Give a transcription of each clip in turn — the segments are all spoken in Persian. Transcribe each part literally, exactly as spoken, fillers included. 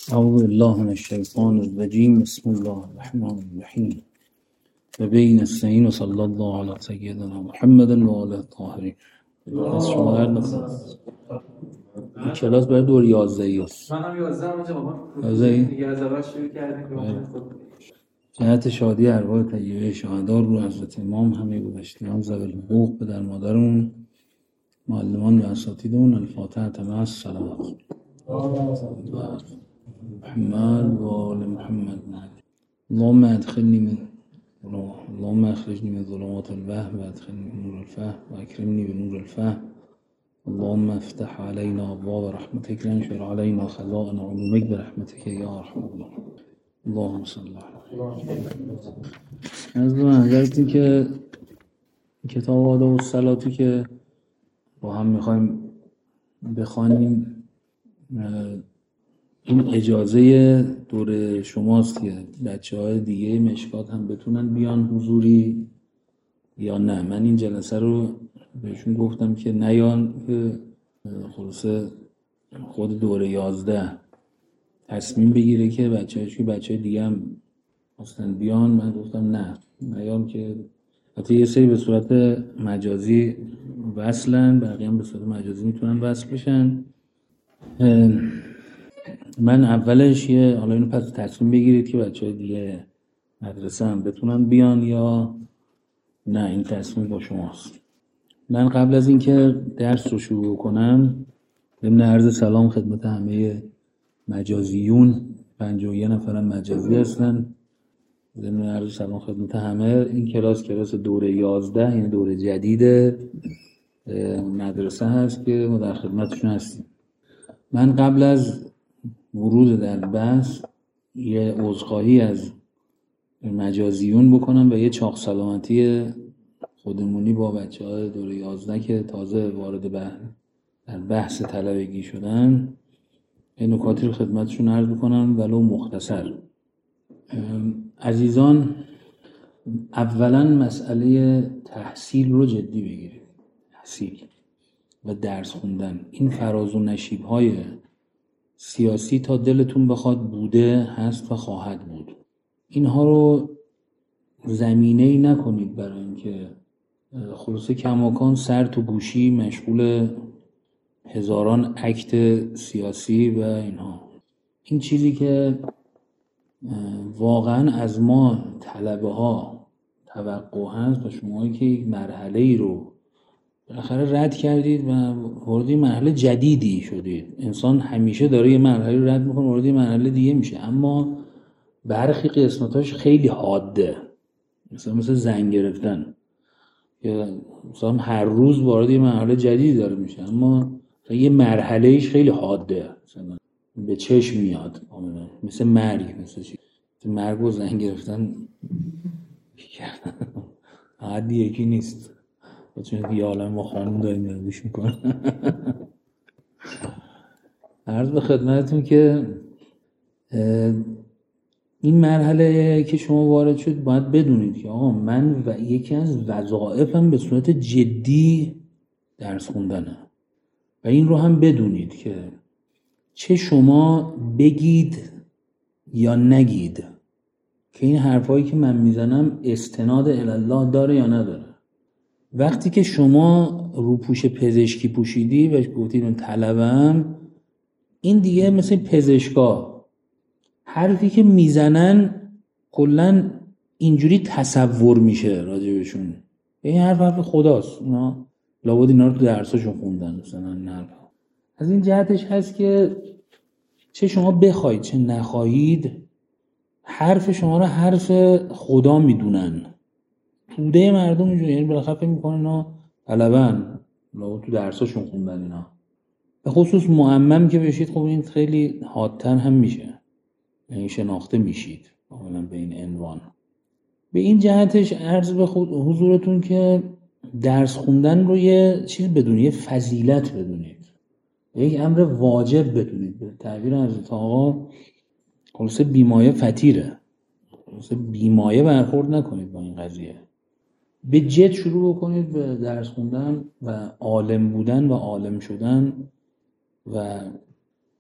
أعوذ بالله من الشيطان الرجيم. بسم الله الرحمن الرحیم و بین السین و صلی الله علی سیدنا محمد و آله الطاهرین. از شما هر نکنم این کلاس برای دور یازدهی هست. من هم یازده همه بابا یازدهی؟ دیگه از اول شروع کردیم. جهت شادی ارواح طیبه شهدا رو حضرت امام همه گذشتگان ذوی الحقوق پدر مادرمون، معلمان و اساتیدمون. الفاتحه مع الصلوات. محمد و آل محمد. اللهم ادخلنی من اللهم اخرجنی من ظلمات الوهم و ادخلنی من نور الفهم و اکرمنی بنور الفهم. اللهم افتح علينا ابواب رحمتك وانشر علينا خزائن علومك برحمتك یا ارحم الراحمین. اللهم صل علی از منظرتون که کتاب آداب الصلاتی که با هم میخوایم بخوانیم، این اجازه دور شماست که بچه های دیگه مشکات هم بتونن بیان حضوری یا نه. من این جلسه رو بهشون گفتم که نیان، که خلاصه خود دور یازده تصمیم بگیره که بچه هایش که بچه های دیگه هم اصلا بیان. من گفتم نه نیان، که حتی یه سری به صورت مجازی وصلن، بقیه هم به صورت مجازی میتونن وصل بشن. من اولش یه حالا اینو پس تصمیم بگیرید که بچه‌های دیگه مدرسه هم بتونن بیان یا نه، این تصمیم با شماست. من قبل از اینکه درس رو شروع کنم ضمن عرض سلام خدمت همه مجازیون، پنجاه و یک نفرم مجازی هستن. ضمن عرض سلام خدمت همه. این کلاس کلاس دوره یازده، یعنی دوره جدید مدرسه هست که ما در خدمتشون هستیم. من قبل از ورود در بحث یه عذرخواهی از مجازیون بکنم و یه چاق سلامتی خودمونی با بچه های دوره یازده که تازه وارد بحث در بحث طلبگی شدن این نکاتی رو خدمتشون عرض بکنم ولو مختصر. عزیزان، اولا مسئله تحصیل رو جدی بگیرید. تحصیل و درس خوندن، این فراز و نشیب های سیاسی تا دلتون بخواد بوده، هست و خواهد بود. اینها رو زمینه‌ای نکنید برای اینکه خلاصه کماکان سر تو گوشی مشغول هزاران اکت سیاسی و اینها. این چیزی که واقعا از ما طلبه ها توقع هست و شماهایی که یک مرحله ای رو بالاخره رد کردید و وارد مرحله جدیدی شدید. انسان همیشه داره یه مرحله رو رد میکنه، وارد یه مرحله دیگه میشه، اما برخی قسمتاش خیلی حاده، مثلا مثل زنگ گرفتن، یا مثلا هر روز وارد یه مرحله جدیدی داره میشه، اما یه مرحلهش خیلی حاده، مثلا به چشم میاد، مثل مرگ. مثل چی؟ مرگ و زنگ گرفتن عادی یکی نیست، چون دیگه عالم ما خانوم داریم نردیش میکنن. عرض به خدمتتون که این مرحله که شما وارد شد باید بدونید که آقا من و یکی از وظایفم به صورت جدی درس خوندنه و این رو هم بدونید که چه شما بگید یا نگید که این حرفایی که من میزنم استناد الله داره یا نداره. وقتی که شما روپوش پزشکی پوشیدی و گفتید من طلبم، این دیگه مثل پزشکا حرفی که میزنن کلن اینجوری تصور میشه راجبشون، این حرف حرف خداست، اینا لابد اینا رو تو درساشون خوندن مثلا. نه، از این جهتش هست که چه شما بخواید چه نخواهید حرف شما رو حرف خدا میدونن. توده مردم اینجوری، یعنی بالاخره فکر میکنن اینا طلبن، لابد تو درساشون خوندن اینا. به خصوص معمم که بشید خب این خیلی حادتر هم میشه، یعنی شناخته میشید اولا به این عنوان. به این جهتش عرض به خود حضورتون که درس خوندن رو یه چیز بدونید، یه فضیلت بدونید، یک امر واجب بدونید. به تعبیر حضرت آقا خلاصه بیمایه فطیره، خلاصه بیمایه برخورد نکنید با این قضیه. به جد شروع بکنید به درس خوندن و عالم بودن و عالم شدن و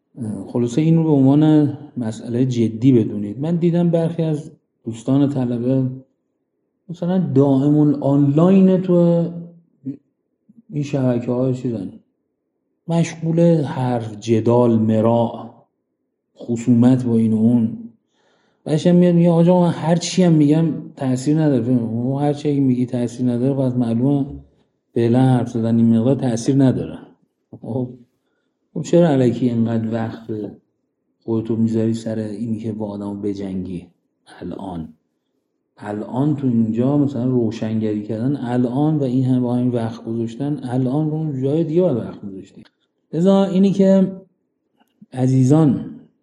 خلاصه این رو به عنوان مسئله جدی بدونید. من دیدم برخی از دوستان طلبه مثلا دائم آنلاین تو این شبکه های چیزن، مشغول حرف، جدال، مراع، خصومت با این و اون. بعدشم میاد میگه آقا من هر چی هم میگم تأثیر نداره، هر چی هم میگی تأثیر نداره، پس معلومه فعلا حرف زدن این مقدار تأثیر نداره. خب خب چرا الکی اینقدر وقت خودتو میذاری سر اینی که با آدمو بجنگی؟ الان الان تو اینجا مثلا روشنگری کردن الان و این هم با این وقت گذاشتن الان رو جای دیگه باید وقت گذاشتی. لذا اینی که عزیزان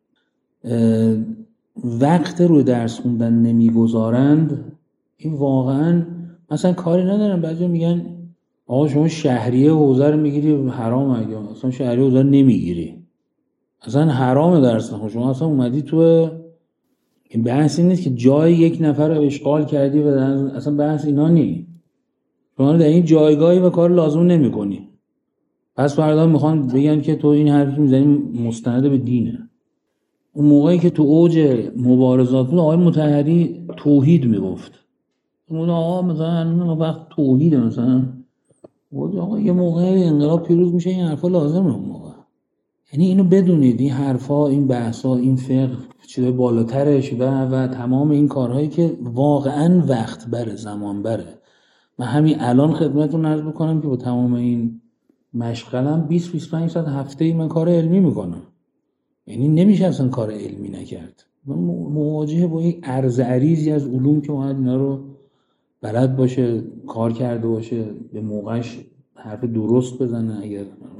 وقت رو درس خوندن نمیگذارند، این واقعا مثلا کاری ندارن. بعضی میگن آقا شما شهریه حوزه رو میگیری حرامه، اگه اصلا شهریه حوزه رو نمیگیری اصلا حرامه درس نخون. شما اصلا اومدی تو این بحث این نیست که جای یک نفر رو اشغال کردی و اصلا بحث اینا نیست. شما در این جایگاهی و کار لازم نمی کنی، پس فردا میخوان بگن که تو این حرفی میزنی مستند به دینه. اون موقعی که تو اوج مبارزات بود آقای مطهری توحید میگفت، اون آقا مثلا وقت توحید مثلا بود آقا یه موقع انقلاب پیروز میشه این حرفا لازمه. اون موقع یعنی اینو بدونید، این حرفا، این بحثا، این فقه چیزای بالاترش و و تمام این کارهایی که واقعا وقت بره، زمان بره. من همین الان خدمتتون عرض بکنم که با تمام این مشغلم بیست بیست و پنج ساعت هفته‌ای من کار علمی میکنم. یعنی نمیشه اصلا کار علمی نکرد. من مواجهه با یک عرض عریضی از علوم که باید اینا رو بلد باشه، کار کرده باشه، به موقعش حرف درست بزنه. اگر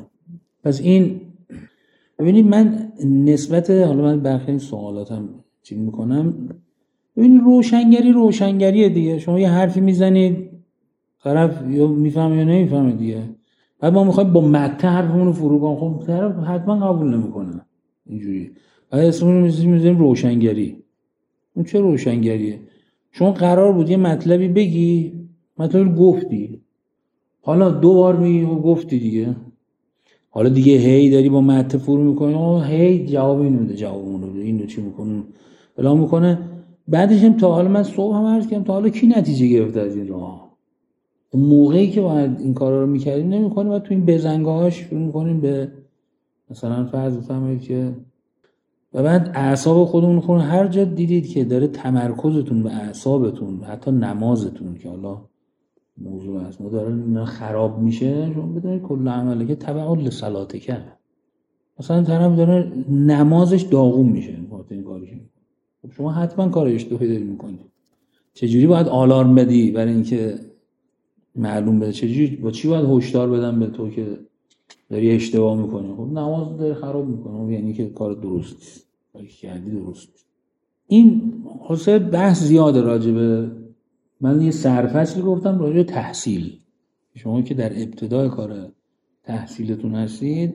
پس این ببینید من نسبت حالا من برخی این سوالاتم چی میکنم، ببینید روشنگری روشنگریه دیگه. شما یه حرفی میزنید طرف یا میفهمه یا نمیفهمه دیگه، بعد ما میخوایم با متن حرفمون رو فرو کنیم، خب طرف حتما قبول نمیکنه اینجوری. بعد اسمون رو میذاریم روشنگری. اون چه روشنگریه؟ شما قرار بود یه مطلبی بگی، مطلب رو گفتی، حالا دو بار میگی و گفتی دیگه، حالا دیگه هی داری با متن فرو میکنی، آه هی جواب اینو بده، جواب اونو بده، اینو چی میکنه بلا میکنه. بعدش هم تا حالا من صبح هم عرض کردم تا حالا کی نتیجه گرفته از این راه؟ اون موقعی که باید این کارا رو میکردیم نمیکنیم و تو این بزنگاهاش شروع میکنیم به مثلا فرض بفرمایید که و بعد اعصاب خودمون خون. هر جا دیدید که داره تمرکزتون به اعصابتون، حتی نمازتون که حالا موضوع هست ما داره خراب میشه، شما بدونید کل عمله که تبع لصلاته کرد. مثلا طرف داره نمازش داغون میشه وقتی این کارو میکنه، خب شما حتما کار اشتباهی داری میکنی. چجوری باید آلارم بدی برای اینکه معلوم بده؟ چجوری با چی باید هشدار بدم به تو که داری اشتباه میکنی؟ خب نماز داری خراب میکنه، یعنی که کار درست نیست، کاری کردی درست نیست. این خلاصه بحث زیاده راجبه. من یه سرفصلی گفتم راجع به تحصیل. شما که در ابتدای کار تحصیلتون هستید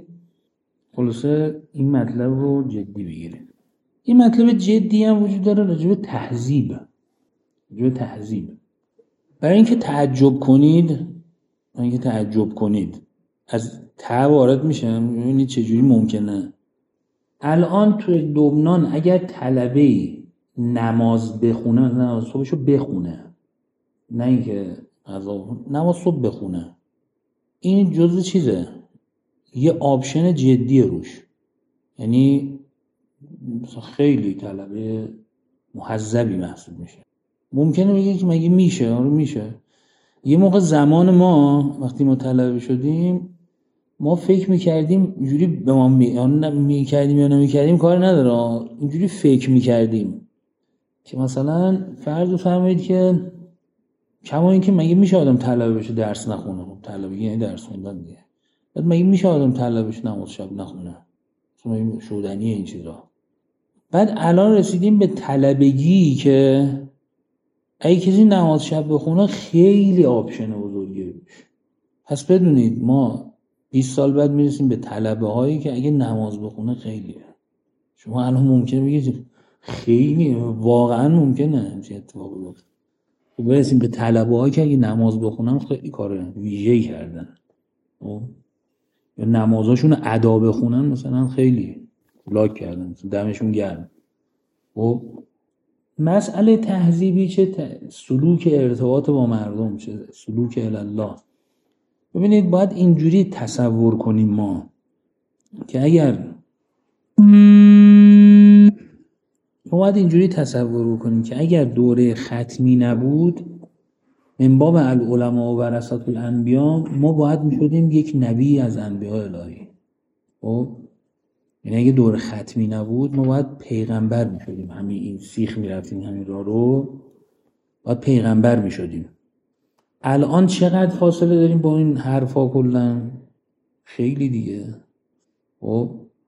خلاصه این مطلب رو جدی بگیرید. این مطلب جدی هم وجود داره راجع به تهذیب. راجع به تهذیب برای اینکه تعجب کنید، برای اینکه تعجب کنید از ته وارد میشم. ببینید چجوری ممکنه الان توی لبنان اگر طلبه‌ای نماز بخونه، نماز صبحشو بخونه، نه اینکه نماز صبح بخونه، این جزء چیزه، یه آپشن جدیه روش. یعنی خیلی طلبه محذبی محسوب میشه. ممکنه بگه که مگه میشه؟ آره میشه. یه موقع زمان ما وقتی ما طلبه شدیم ما فکر میکردیم اینجوری به ما میکردیم یا نمیکردیم کار نداره، اینجوری فکر میکردیم که مثلا فرض بفرمایید که کما این که مگه میشه آدم طلبه بشه درس نخونه؟ خب طلبه یعنی درس خوندن دیگه. بعد مگه میشه آدم طلبه بشه نماز شب نخونه؟ اصلا این شودنیه این چیزا. بعد الان رسیدیم به طلبگی که اگه کسی نماز شب بخونه خیلی آپشن بزرگی روش. پس بدونید ما بیست سال بعد میرسیم به طلبه هایی که اگه نماز بخونه خیلیه. شما الان ممکنه بگید خیلی واقعا ممکنه همچین اتفاقی بیفته. برسیم به طلبه هایی که اگه نماز بخونن خیلی کار ویژه‌ای کردن، یا نمازاشون ادا بخونن مثلا خیلی لاک کردن، دمشون گرم. و مسئله تهذیبی چه ت... سلوک ارتباط با مردم، چه سلوک الله. ببینید باید اینجوری تصور کنیم ما که اگر ما باید اینجوری تصور کنیم که اگر دوره ختمی نبود من باب العلماء و ورثة الانبیاء، ما باید میشدیم یک نبی از انبیاء الهی. خب یعنی اگه دوره ختمی نبود ما باید پیغمبر میشدیم، همین این سیخ میرفتیم همین راه رو باید پیغمبر میشدیم. الان چقدر فاصله داریم با این حرفا کلا؟ خیلی دیگه. خب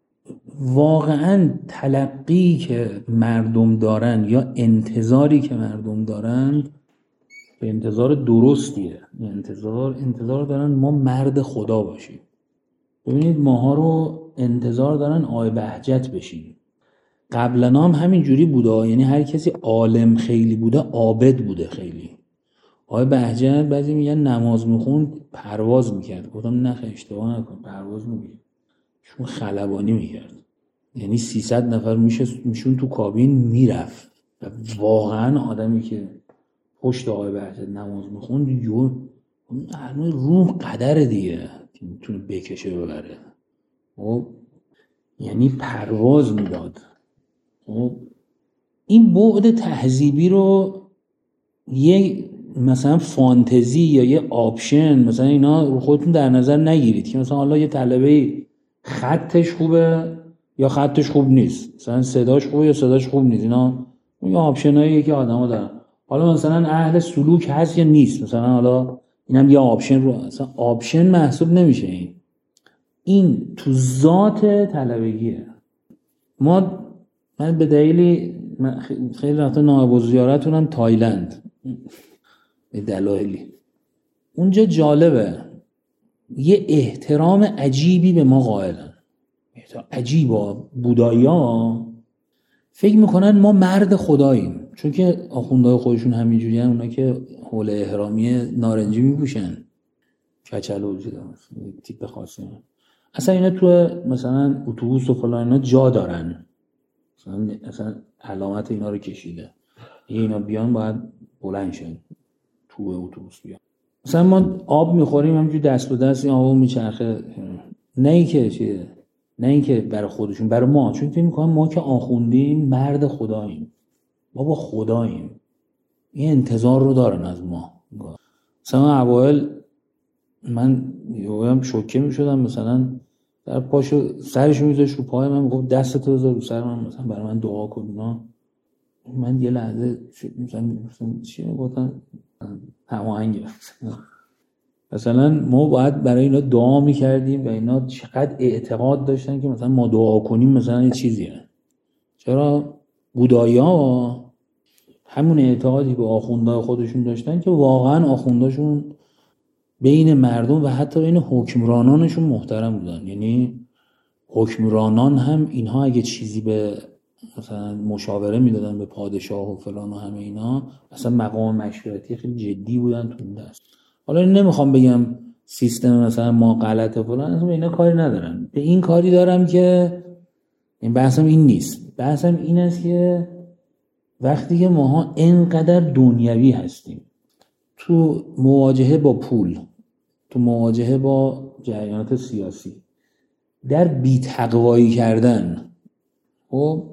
واقعا تلقی که مردم دارن یا انتظاری که مردم دارن به انتظار درستیه. انتظار انتظار دارن ما مرد خدا باشیم. ببینید ماها رو انتظار دارن آی بهجت بشیم. قبلا هم همین جوری بوده، یعنی هر کسی عالم خیلی بوده عابد بوده خیلی. آی بهجت بعضی میگن نماز میخوند پرواز میکرد. گفتم نه اشتباه نکن، پرواز نمیکرد، چون خلبانی میکرد. یعنی سیصد نفر میشه میشون تو کابین میرفت. و واقعا آدمی که پشت آقای بهجت نماز میخوند یو هنوز روح قدر دیگه که میتونه بکشه ببره. خب یعنی پرواز میداد. خب این بعد تهذیبی رو یه مثلا فانتزی یا یه آپشن مثلا اینا رو خودتون در نظر نگیرید که مثلا حالا یه طلبه خطش خوبه یا خطش خوب نیست، مثلا صداش خوبه یا صداش خوب نیست. اینا یه آپشناییه که آدما دارن. حالا مثلا اهل سلوک هست یا نیست، مثلا حالا اینم یه آپشن رو مثلا آپشن محسوب نمیشه. این این تو ذات طلبگیه. ما من به دلیلی خیلی رفته نایب الزیارتونم تایلند به دلایلی اونجا جالبه یه احترام عجیبی به ما قائلن. عجیبا بودایی ها فکر میکنن ما مرد خداییم، چون که آخوندهای خودشون همینجوری هن. اونا که حول احرامی نارنجی میپوشن، کچل و جدا تیپ خاصی هن. اصلا اینا تو مثلا اتوبوس و فلان اینا جا دارن، مثلا, مثلا علامت اینا رو کشیده، یه اینا بیان باید بلند شن تو اتوبوس بیان. مثلا ما آب میخوریم همینجوری دست به دست این آبو میچرخه، نه این که چیه، نه این که برای خودشون، برای ما، چون فکر میکنم ما که آخوندیم مرد خداییم، ما با خداییم، این انتظار رو دارن از ما. مثلا اوایل من یهو شوکه میشدم، مثلا در پاشو سرشو میذاش رو پای من، میگفت دستتو بذار رو سر من، مثلا برای من دعا کن. اینا من یه لحظه مثلا چی میگفتن هماهنگ مثلا ما باید برای اینا دعا میکردیم و اینا چقدر اعتقاد داشتن که مثلا ما دعا کنیم مثلا یه چیزیه. چرا بودایی ها همون اعتقادی به آخوندهای خودشون داشتن که واقعا آخوندهاشون بین مردم و حتی بین حکمرانانشون محترم بودن. یعنی حکمرانان هم اینها اگه چیزی به مثلا مشاوره میدادن به پادشاه و فلان و همه اینا، مثلا مقام مشورتی خیلی جدی بودن تو اون دست. حالا نمیخوام بگم سیستم مثلا ما غلطه فلان، اصلا به اینا کاری ندارم. به این کاری دارم که این بحثم این نیست. بحثم این است که وقتی که ماها اینقدر دنیوی هستیم تو مواجهه با پول، تو مواجهه با جریانات سیاسی، در بی‌تقوایی کردن، خب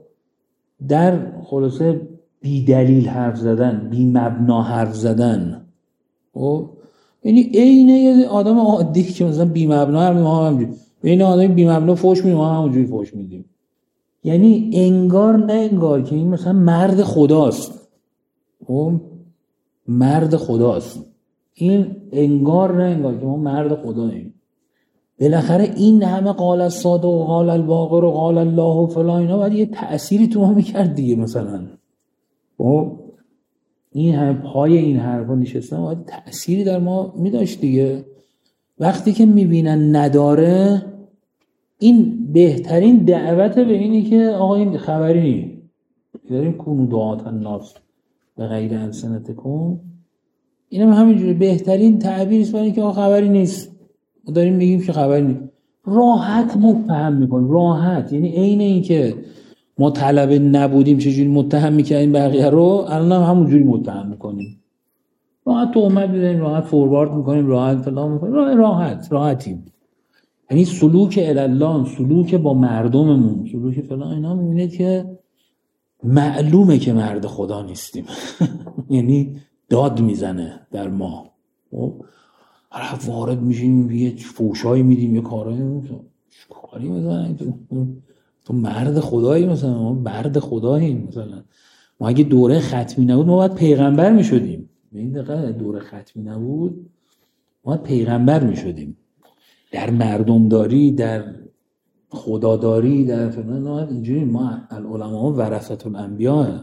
در خلاصه بی دلیل حرف زدن، بی مبنا حرف زدن، خب یعنی عین یه آدم عادی که مثلا بی مبنا حرف ما هم همونجوری، بین آدم بی مبنا فوش میدیم ما همونجوری فوش میدیم. یعنی انگار نه انگار که این مثلا مرد خداست، خب مرد خداست. این انگار نه انگار که ما مرد خداییم. بالاخره این همه قال الصادق و قال الباقر و قال الله و فلان اینا باید یه تأثیری تو ما میکرد دیگه. مثلا خب این همه پای این حرفا نشستن باید تأثیری در ما میداشت دیگه. وقتی که میبینن نداره، این بهترین دعوت به اینی که آقا این خبری نی داریم کونو دعات الناس به غیر السنتکم، اینم همینجوری بهترین تعبیرش برای که آقا خبری نیست، ما داریم میگیم که خبری نیست. راحت متهم میکنیم، راحت. یعنی عین این که ما طلبه نبودیم چجوری متهم میکنیم بقیه رو، الان هم همونجوری متهم میکنیم. راحت تهمت میزنیم، راحت فوروارد میکنیم، راحت فلان میکنیم، راحت راحتیم. یعنی سلوک الله، سلوک با مردممون، سلوک فلان، اینا میبینید که معلومه که مرد خدا نیستیم. یعنی داد میزنه در ما. خب هر وارد میشیم یه فوشایی میدیم، یه کارایی کاری میزنن. تو تو مرد خدایی، مثلا ما مرد خداییم. مثلا ما اگه دوره ختمی نبود ما باید پیغمبر میشدیم. ببین دقیقاً دوره ختمی نبود ما باید پیغمبر میشدیم. در مردمداری، در خداداری، در فلان اینجوری. ما العلماء ورثة الانبیاء.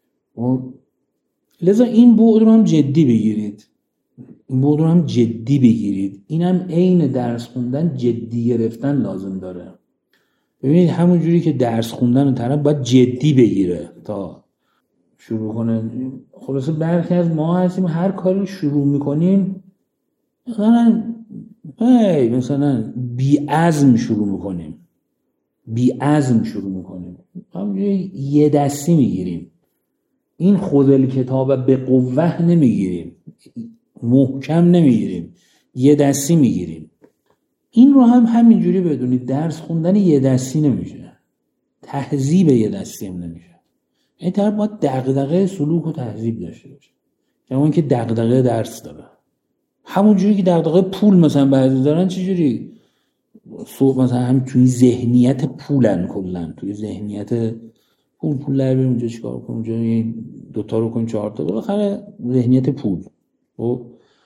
لذا این بعد رو هم جدی بگیرید، این بعد رو هم جدی بگیرید. این هم عین درس خوندن جدی گرفتن لازم داره. ببینید همون جوری که درس خوندن طرف باید جدی بگیره تا شروع کنه. خلاصه برخی از ما هستیم هر کاری شروع میکنیم مثلا هی مثلا بی عزم شروع میکنیم، بی عزم شروع میکنیم، همونجوری یه دستی میگیریم. این خودل کتاب به قوه نمیگیریم، محکم نمیگیریم، یه دستی میگیریم. این رو هم همینجوری بدونید، درس خوندن یه دستی نمیشه، تهذیب یه دستی هم نمیشه. این طرف باید دغدغه سلوک و تهذیب داشته باشه، یعنی که دغدغه درس داره. همونجوری که دغدغه پول مثلا بعضی دارن، چجوری صبح مثلا هم توی ذهنیت پولن، کلن توی ذهنیت پول پول در بریم اونجا چیکار کنیم، اونجا دوتا رو کنیم چهار تا، بالاخره ذهنیت پول. خب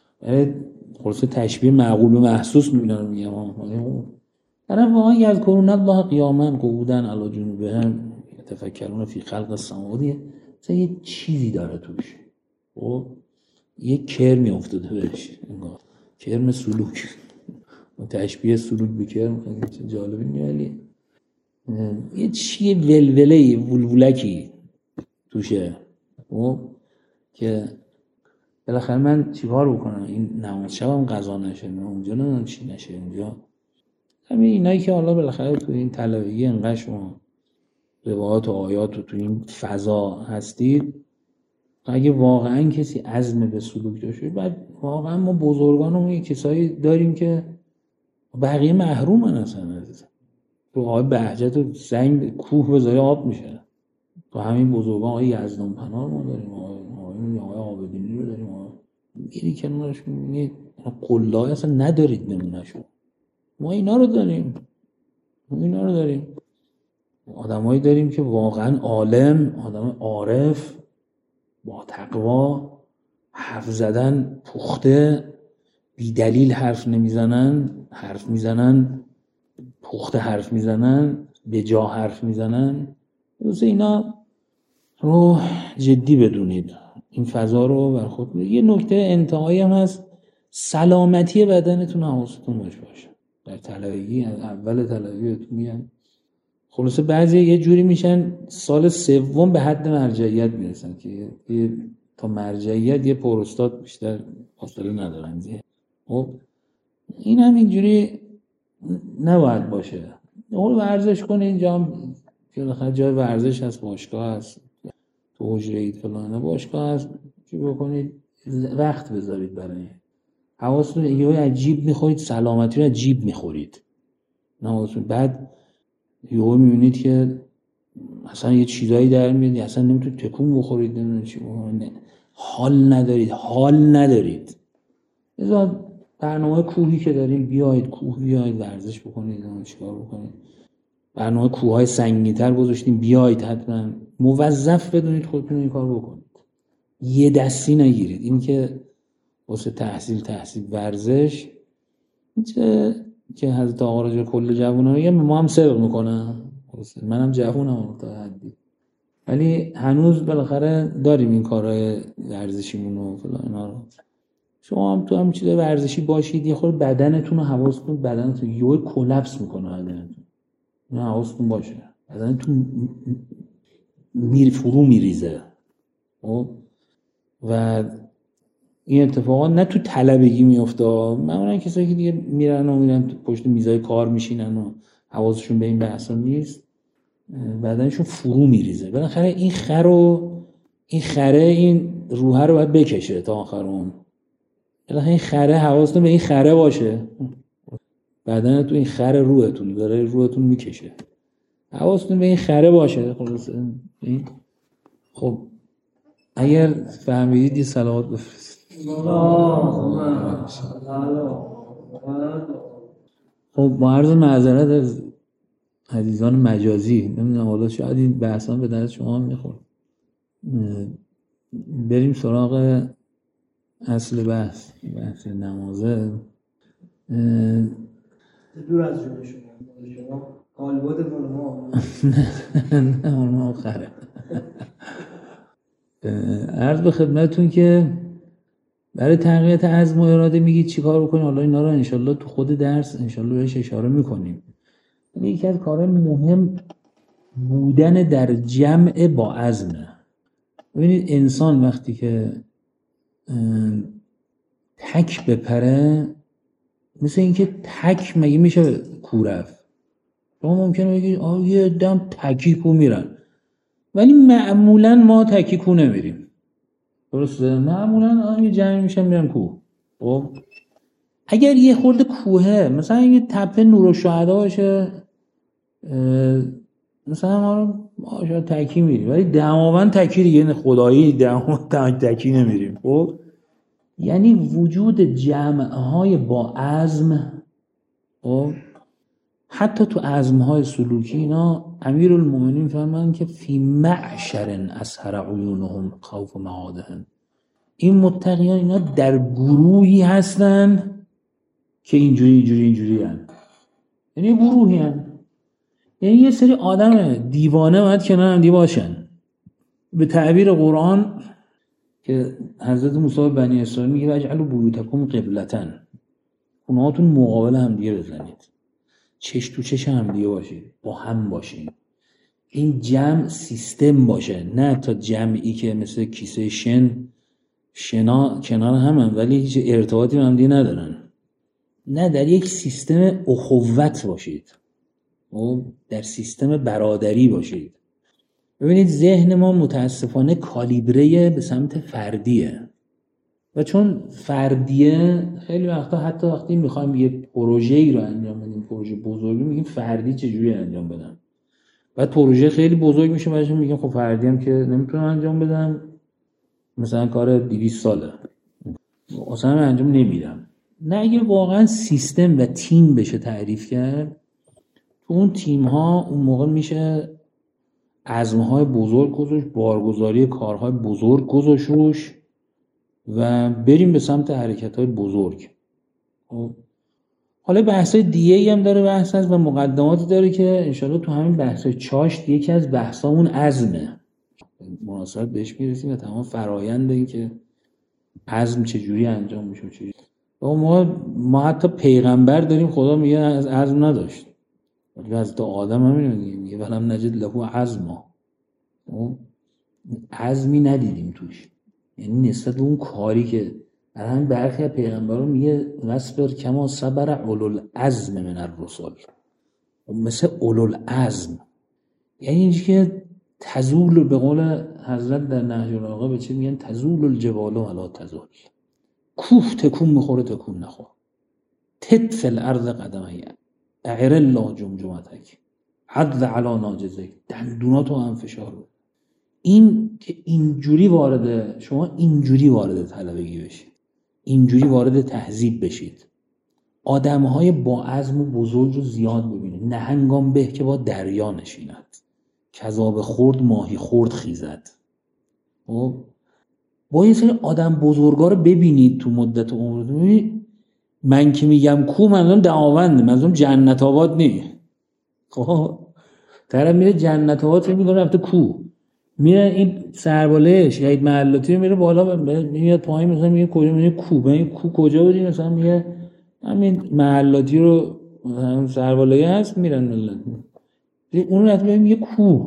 خلاصه تشبیه معقول و محسوس میبینم میگم ها. طرف واقعا یذکرون الله قیاما قعودا علی جنوبهم یتفکرون فی خلق السماوات، مثلا یه چیزی داره توش. خب یه کرمی افتاده بهش، انگار کرم سلوک. تشبیه سلوک به کرم خیلی جالبی نیالی. یه چیه ولوله‌ای ولولکی توشه. خب که بالاخره من چیکار بکنم این نماز شبم قضا نشه، اونجا نمیدونم چی نشه اونجا. همین اینایی که حالا بالاخره تو این طلبگی انقدر شما روایات و آیات و تو این فضا هستید، اگه واقعا کسی عزم به سلوک داشته، بعد واقعا ما بزرگانمون یه کسایی داریم که بقیه محرومن اصلا. تو آقای بهجت و سنگ کوه بذاری آب میشه. تو همین بزرگان آقای یزدان پناه ما داریم، آقای آقای عابدینی رو داریم. میری کنارش میبینید قلای اصلا ندارید نمونهشون. ما اینا رو داریم، ما اینا رو داریم. آدمایی داریم که واقعا عالم، آدم عارف با تقوا، حرف زدن پخته، بی دلیل حرف نمیزنن، حرف میزنن پخته، حرف میزنن به جا، حرف میزنن. واسه اینا رو جدی بدونید، این فضا رو بر خود. یه نکته انتهایی هم هست، سلامتی بدنتون حواستون باشه باشه. در طلبگی از اول طلبگی بهتون میگن خلاصه بعضی یه جوری میشن سال سوم به حد مرجعیت میرسن که یه تا مرجعیت یه پروستات بیشتر فاصله ندارن. خب این هم اینجوری نباید باشه. اون ورزش کنید، اینجا هم که بالاخره جای ورزش هست، باشگاه هست، تو حجره اید فلانه باشگاه هست، چی بکنید وقت بذارید برای حواستون. یه عجیب میخورید، سلامتی رو عجیب میخورید، نه بعد یهو میبینید که اصلا یه چیزایی در میاد، اصلا نمیتونید تکون بخورید، نمیدونید چی بخورید، حال ندارید، حال ندارید. مثلا برنامه کوهی که داریم، بیایید کوه، بیایید ورزش بکنید، چیکار بکنید. برنامه کوههای سنگین‌تر گذاشتیم، بیایید حتما موظف بدونید خودتون این کار بکنید. یه دستی نگیرید. این که واسه تحصیل تحصیل ورزش چه که حضرت آقا راجع کل جوونا میگم، ما هم سبق میکنم، منم جوونم تا حدی، ولی هنوز بالاخره داریم این کارهای ورزشیمون و فلان اینا رو. شما هم تو هم چیز ورزشی باشید، یه خورده بدنتون رو حواستون، بدنتون یهو کلاپس میکنه بدنتون، نه حواستون باشه، بدنتون میر فرو میریزه. و این اتفاقات نه تو طلبگی میفته، معمولا کسایی که دیگه میرن و میرن پشت میزای کار میشینن و حواسشون به این بحثا نیست، بدنشون فرو میریزه. بالاخره این خر رو این خره این روحه رو باید بکشه تا آخر اون. بالاخره این خره حواستون به این خره باشه، بدن تو این خر روحتون داره روحتون میکشه، حواستون به این خره باشه. خلاص این خب اگر فهمیدید یه صلوات بفرست. خب با عرض معذرت از عزیزان مجازی، نمیدونم حالا شاید این بحثا به درد شما هم میخوره. بریم سراغ اصل بحث، بحث نمازه. دور از جون شما شما قالبات مال ما نه مال ما خره. عرض به خدمتون که برای تقویت عزم و اراده میگید چی کار بکنیم. حالا اینا رو انشالله تو خود درس انشالله بهش اشاره میکنیم. یکی از کارهای مهم بودن در جمع با عزمه. ببینید انسان وقتی که تک بپره، مثل اینکه تک مگه میشه کو رفت. شما ممکنه بگید آه یه دم تکی کو میرن، ولی معمولا ما تکی کو نمیریم. درسته؟ معمولا آه یه جمعی میشن میرن کو. خب اگر یه خورده کوه، مثلا یه تپه نورالشهدا باشه، مثلا ما ما شاید تکی میریم، ولی دماوند تکی دیگه خدایی دماوند تکی نمیریم. خب یعنی وجود جمع‌های با عزم، خب حتی تو عزم‌های سلوکی اینا امیرالمومنین فرمان که فی معشر اسهر عیونهم خوف معادهم، این متقیان اینا در گروهی هستن که اینجوری اینجوری اینجوری هن. یعنی گروهی هن، یعنی یه سری آدم دیوانه باید کنار هم دی باشن. به تعبیر قرآن که حضرت موسی بنی اسرائیل میگه واجعلوا بیوتکم قبلة، خونه‌هاتون مقابل هم دیگه بزنید، چش تو چش هم دیگه باشید، با هم باشید. این جمع سیستم باشه، نه تا جمعی که مثل کیسه شن شنا کنار هم هم ولی هیچ ارتباطی هم دیگه ندارن. نه، در یک سیستم اخوت باشید و در سیستم برادری باشید. ببینید ذهن ما متاسفانه کالیبره به سمت فردیه و چون فردیه خیلی وقتا حتی وقتی میخوایم یه پروژه‌ای رو انجام بدیم، پروژه بزرگی، میگیم فردی چجوری انجام بدم. بعد پروژه خیلی بزرگ میشه بعدش میگیم خب فردی هم که نمیتونم انجام بدم، مثلا کار دویست ساله اصلا من انجام نمیدم. نه، اگه واقعا سیستم و تیم بشه تعریف کرد، تو اون تیم ها اون موقع میشه عزم‌های بزرگ گذاشت، بارگذاری کارهای بزرگ گذاشت روش و بریم به سمت حرکت‌های بزرگ. حالا بحث‌های دیگه‌ای هم داره، بحث هست و مقدماتی داره که انشالله تو همین بحث‌های چاشت یکی از بحثامون عزمه، مناسبت بهش میرسیم و تمام فرایند این که عزم چجوری انجام میشه. چجوری و ما ما حتی پیغمبر داریم خدا میگه از عزم نداشت، ولی حضرت آدم همین میگه میگه ولم نجد له عزما، عزمی ندیدیم توش. یعنی نسبت به اون کاری که برای همین برخی از پیغمبران میگه وصبر کما صبر اولوالعزم من الرسل، مثل اولوالعزم. یعنی اینجا که تزول، به قول حضرت در نهج البلاغه به چی میگن؟ تزول الجبال ولا تزول، کوه تکون میخوره تکون نخوره، تد فی الارض قدمه اعر الله جمجمتک عض علی ناجزک، دندوناتو هم فشار بده. این که اینجوری وارد شما اینجوری وارد طلبگی بشید، اینجوری وارد تهذیب بشید، آدمهای با عزم و بزرگ رو زیاد ببینید. نه هنگام به که با دریا نشیند، کذاب خورد ماهی خورد خیزد. خب با یه سری آدم بزرگا رو ببینید تو مدت عمرتون. من که میگم کو، منظورم دعاونده، منظورم جنت آباد نی. خب طرف میره جنت آباد فکر میکنه رفته کو، میره این سرباله شهید محلاتی رو میره بالا میاد پایین، مثلا میگه کجا، میگه کو، میگه کو کجا بودی، مثلا میگه همین محلاتی رو همون سرباله هست میرن ملت، اون رفت میگه کو.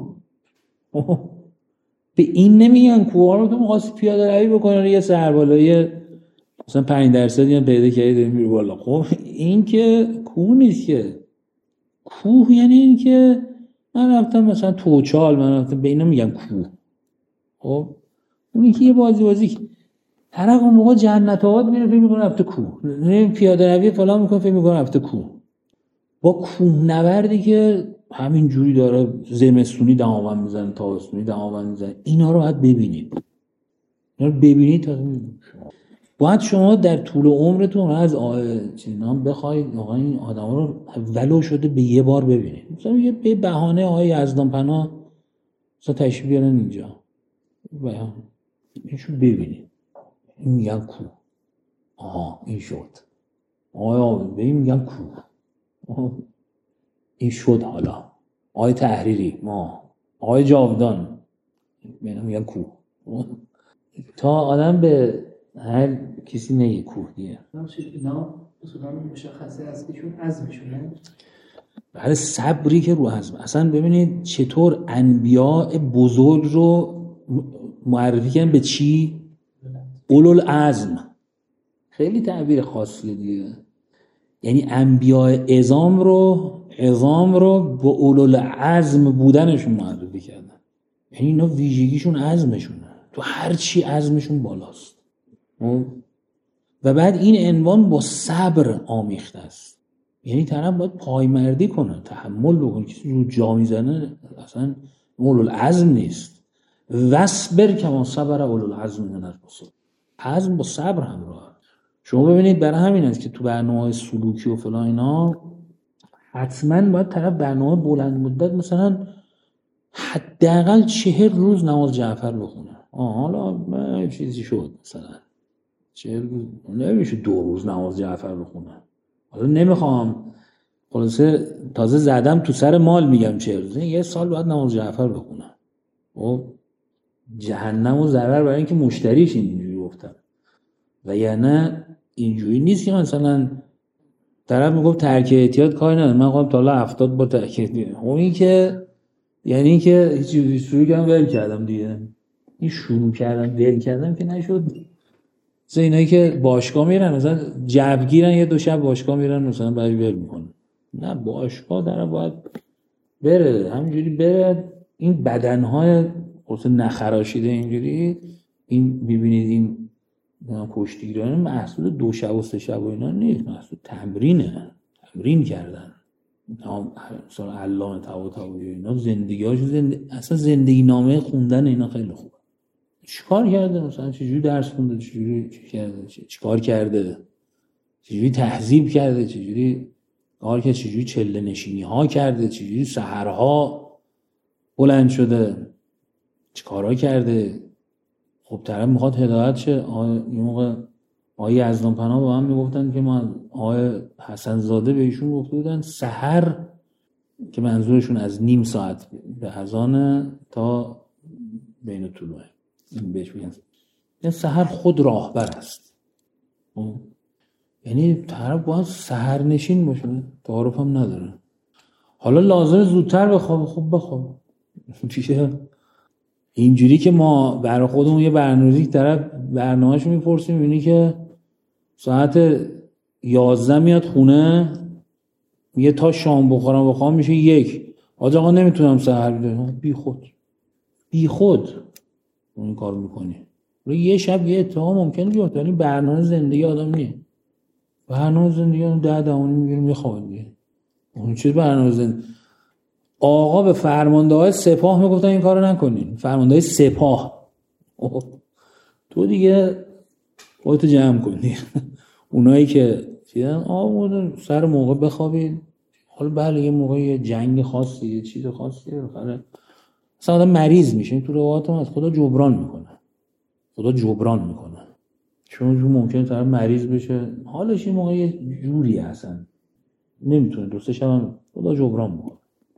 به این نمیگن کوها رو تو مقاسی پیاده روی بکنن یه سرباله مثلا پنج درصد یا پیدا کردی داری میری بالا. خب این که کوه نیست که. کوه یعنی این که من رفتم مثلا توچال، من رفتم به اینا میگم کوه. خب اونی که یه بازی بازی طرف اون موقع جنت آباد میره فکر میکنه رفته کوه، پیاده روی فلان میکنه فکر میکنه رفته کوه. با کوه نوردی که همین جوری داره زمستونی دماوند میزنه، تابستونی دماوند میزنه، اینا رو باید ببینید. اینا رو ببینید تا باید شما در طول عمرتون از چیزا بخواید آقا این آدما رو ولو شده به یه بار ببینید. مثلا یه به بهانه آقای یزدان پناه مثلا تشریف بیارن اینجا، بیان اینشو ببینید. این میگن کوه. آها این شد. آقا به این میگن کوه. این شد. حالا آقای تحریری، ما آقای جاودان میگن میگن کوه. تا آدم به هر کسی نگه کوه دیگه. اینا اصولا مشخصه اصلیشون عزمشونه. برای صبری که رو عزم. اصلا ببینید چطور انبیاء بزرگ رو معرفی کردن به چی؟ اولوالعزم. خیلی تعبیر خاصیه دیگه. یعنی انبیاء عظام رو عظام رو با اولوالعزم بودنشون معرفی کردن. یعنی اینا ویژگیشون عزمشونه. تو هر چی عزمشون بالاست. و بعد این عنوان با صبر آمیخته است. یعنی طرف باید پایمردی کنه، تحمل بکنه. کسی رو جا میزنه اصلا اولوالعزم نیست. وصبر کما صبر اولوالعزم من الرسل. عزم با صبر همراه. شما ببینید برای همین است که تو برنامه‌های سلوکی و فلان اینا حتما باید طرف برنامه بلند مدت مثلا حداقل چهل روز نماز جعفر بخونه. آه حالا من چیزی شد مثلا چهل روز نمیشه دو روز نماز جعفر بخونه. حالا نمیخوام خلاصه تازه زدم تو سر مال میگم چهل روز، یه سال باید نماز جعفر بخونه. خب جهنم و ضرر برای اینکه مشتریش اینجوری گفتم. و یعنی اینجوری نیست که مثلا طرف میگفت ترک اعتیاد کاری نداره، من خواهم تا حالا هفتاد با ترک اعتیاد. اونی که یعنی که هیچی شروع کردم ول کردم دیگه. این شروع کردم ول کردم که نشد. مثلا اینایی که باشگاه میرن مثلا جبگیرن یه دو شب باشگاه میرن مثلا بعد ول میکنن. نه باشگاه داره باید بره همینجوری بره. این بدنهای اصلا نخراشیده اینجوری این میبینید این کشتیگیران محصول دو شب و سه شب و اینا نیست، محصول تمرینه. تمرین کردن مثلا علامه طباطبایی اینا زندگی‌هاش زند... اصلا زندگی نامه خوندن اینا خیلی خوبه. چیکار کرده مثلا چجوری درس خونده، چجوری چی کرده، چیکار کرده، چجوری تهذیب کرده، چجوری کار کرده، چجوری چله نشینی ها کرده، چجوری سحرها بلند شده، چیکارا کرده. خب طرف میخواد هدایت شه. یه موقع آقای یزدان پناه با هم میگفتن که ما آقای حسن زاده به ایشون گفته بودن سحر که منظورشون از نیم ساعت به اذان تا بین طلوع این بهش میگن این سحر خود راهبر است. یعنی طرف باید سحر نشین باشه، تعارف هم نداره. حالا لازم زودتر بخواب، خوب بخواب دیگه. اینجوری که ما برای خودمون یه برنامه‌ریزی طرف برنامه‌اشو میپرسیم میبینی که ساعت یازده میاد خونه میگه تا شام بخورم بخوام میشه یک. آج آقا نمیتونم سحر بدم. بی خود بی خود اون کار میکنی. یه شب یه اتهام ممکنه بیاد ولی برنامه زندگی آدم نیست. برنامه زندگی آدم ده دهانی میگیره میخواد دیگه. اون چه برنامه زندگی. آقا به فرمانده‌های سپاه میگفتن این کارو نکنین. فرمانده‌های سپاه اوه. تو دیگه خودتو جمع کنی. اونایی که چیدن آقا سر موقع بخوابید. حالا بله یه موقع یه جنگ خاصی یه چیز خاصی بخره مثلا آدم مریض میشه تو روایات از خدا جبران میکنه. خدا جبران میکنه. چون ممکنه طرف مریض بشه حالش این موقع یه جوری هستن نمیتونه دو سه شب خدا جبران میکنه.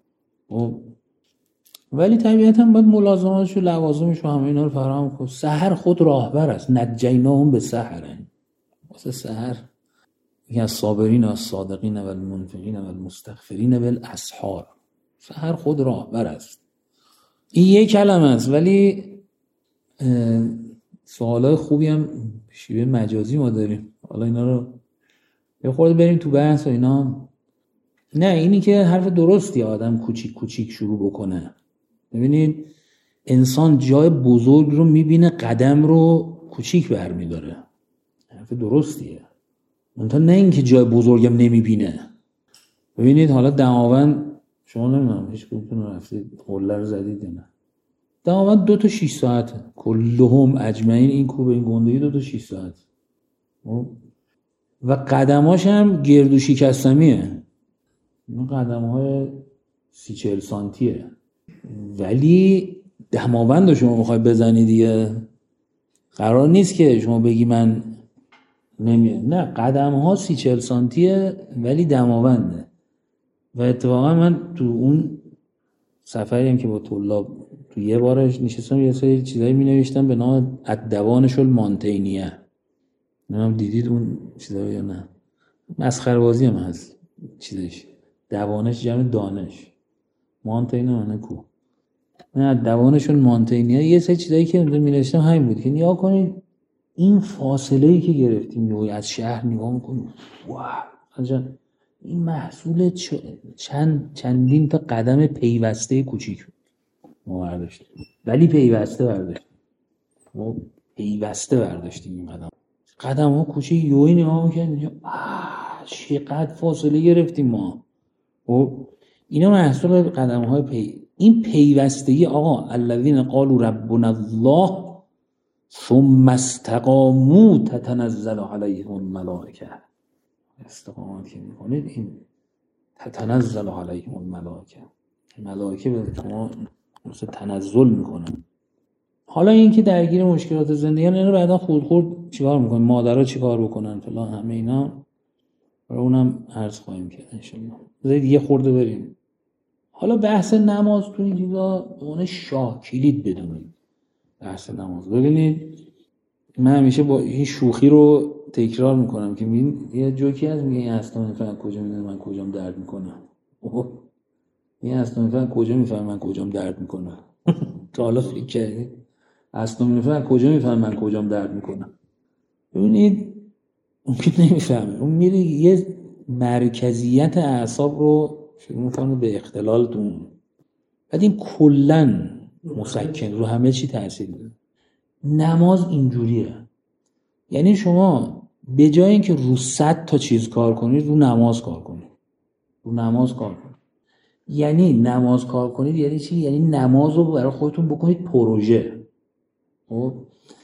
ولی طبیعتاً باید ملازماتش و لوازمش و همه اینا رو فراهم کنه. سحر خود راهبر است. نجیناهم به سحرن. واسه سحر میگن صابرین و صادقین و المنفقین و المستغفرین بالاسحار. سحر خود راهبر است. این یک کلمه است ولی سوالای خوبی هم شیوه مجازی ما داریم، حالا اینا رو یه خورده بریم تو بحث و اینا. نه اینی که حرف درستی، آدم کوچیک کوچیک شروع بکنه. ببینید انسان جای بزرگ رو میبینه، قدم رو کوچیک برمیداره. حرف درستیه. منتها نه اینکه جای بزرگم نمیبینه. ببینید حالا دماوند، شما نمیدونم هیچ کدومتون رفتید قله رو زدید نه؟ دماوند دو تا شیش ساعته کلهم اجمعین، این کوه این گندگی دو تا شیش ساعت و قدماش هم گرد و شکستمیه. این قدم های سی چهل سانتیه. ولی دماوند رو شما میخوای بزنی دیگه، قرار نیست که شما بگی من نمی نه قدم ها سی چهل سانتیه ولی دماونده. و اتفاقا من تو اون سفری هم که با طلاب تو یه بارش نشستم یه سری چیزایی می نوشتم به نام الدوانش المانتینیه. نمیدونم دیدید اون چیزا یا نه؟ مسخره بازی هم هست چیزش. دوانش جمع دانش، مانتین معنی کو. نه دوانشون مانتینیه. یه سری چیزایی که اونجا می نوشتم همین بود که نیا کنید این فاصله‌ای که گرفتیم یهو از شهر نگاه می‌کنیم، واه عجب این محصول چند چندین تا قدم پیوسته کوچیک ما برداشتیم، ولی پیوسته برداشتیم ما پیوسته برداشتیم این قدم قدم ها کوچیک یهو نگاه می‌کنیم آه چقدر فاصله گرفتیم ما. و اینا محصول قدم های پی این پیوستگی. آقا الذین قالوا ربنا الله ثم استقاموا تتنزل علیهم الملائکه. استقامت که میکنید این تتنزل علیهم الملائکه، ملائکه به شما مثل تنزل میکنن. حالا این که درگیر مشکلات زندگی اینا بعدا خود خود چیکار میکنن، مادرها چیکار بکنن فلان، همه اینا رو اونم عرض خواهیم کرد ان شاء الله. بذارید یه خورده بریم. حالا بحث نماز تو این چیزا اون شاه کلید بدونید. بحث نماز ببینید من همیشه با این شوخی رو تکرار میکنم که این یه جوکی هست میگه این اصلا میفهم کجا میدونه من کجام درد میکنه. این اصلا میفهم کجا میفهم من کجام درد میکنه. تا حالا فکر کردید اصلا میفهم کجا میفهم من کجام درد میکنه؟ ببینید اون که نمیفهمه، اون میره یه مرکزیت اعصاب رو شروع میکنه به اختلال دون. بعد این کلن مسکن رو همه چی تاثیر داره. نماز اینجوریه، یعنی شما به جای اینکه رو صد تا چیز کار کنید رو نماز کار کنید. رو نماز کار کنید یعنی نماز کار کنید یعنی چی؟ یعنی نماز رو برای خودتون بکنید پروژه. خب